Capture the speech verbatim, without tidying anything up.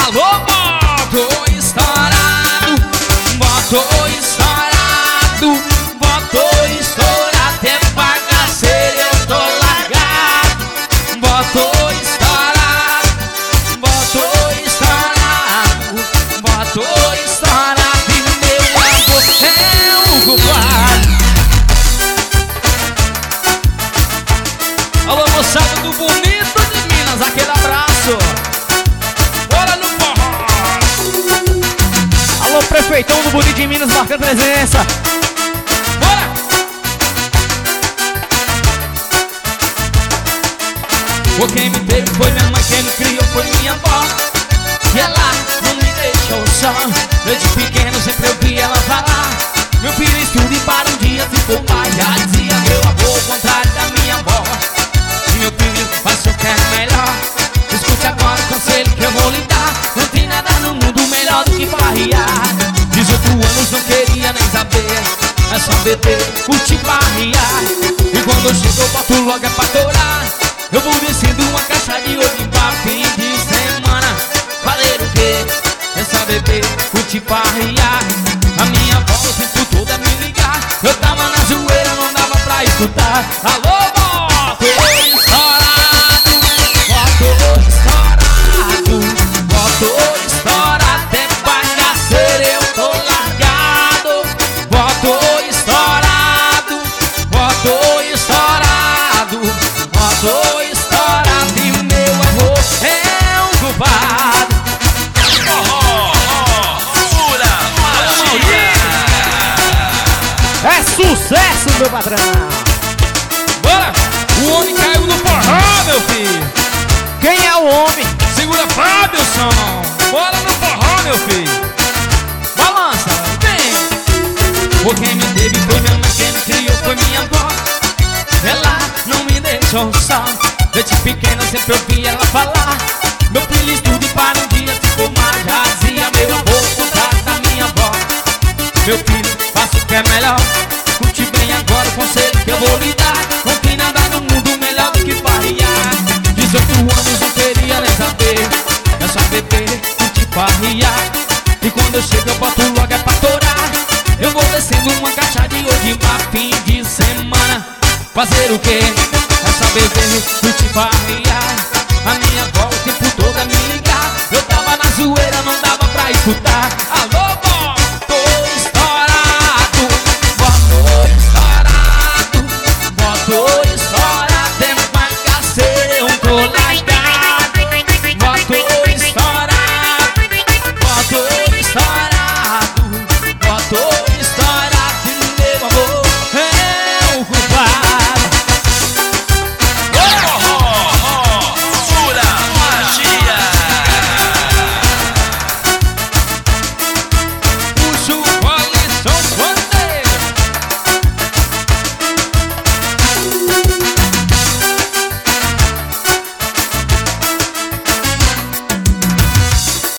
Alô, voto estourado, voto estourado, voto estourado, até bagaceiro eu tô largado. Voto estourado, voto estourado, voto estourado, e meu amor é um culpado. Alô, moçada do Bonito de Minas, aquele abraço. Bora no forró. Alô, prefeitão do Bonito de Minas marcando presença. Bora! Pô, quem me teve foi minha mãe, quem me criou foi minha avó. E ela não me deixou só. Desde pequeno sempre ouvi ela falar: meu filho, estude para um dia se for pai. Já dizia meu avô, ao contrário da minha avó: meu filho, faça o que é melhor. Escute agora o conselho que eu vou lhe dar. Não tem nada no mundo melhor do que farrear. dezoito anos não queria nem saber, é só beber, curtir, farrear. E quando eu chego eu boto logo é pra torar. Eu vou descendo uma caixa de ouro pra fim de semana. Fazer o quê? É só beber, curtir, farrear. A minha avó o tempo todo a me ligar. Eu tava na zoeira, não dava pra escutar. Alô, voto estourado, voto estourado, voto estourado, até bagaceiro eu tô largado. Voto estourado, voto estourado, voto estourado, e o meu avô é um culpado. Pura magia. É sucesso, meu patrão. Bora! O homem caiu no forró, meu filho. Quem é o homem? Segura, Fábioson. Bora no forró, meu filho. Balança, vem. Pô, quem me teve foi minha mãe, quem me criou foi minha avó. Ela não me deixou só. Desde pequeno eu sempre ouvi ela falar: meu filho, estude para um dia se formar. Já dizia meu avô, ao contrário da minha avó: meu filho, faça o que é melhor. Curte bem agora o conselho que eu vou lhe dar. Não tem nada no mundo melhor do que farrear. dezoito anos não queria nem saber, é só beber, curtir, farrear. E quando eu chego eu boto logo é pra torar. Eu vou descendo uma caixa de hoje pra fim de semana. Fazer o quê? É só beber, curtir, farrear. A minha avó o tempo todo a me ligar. Eu tava na zoeira, não dava pra escutar.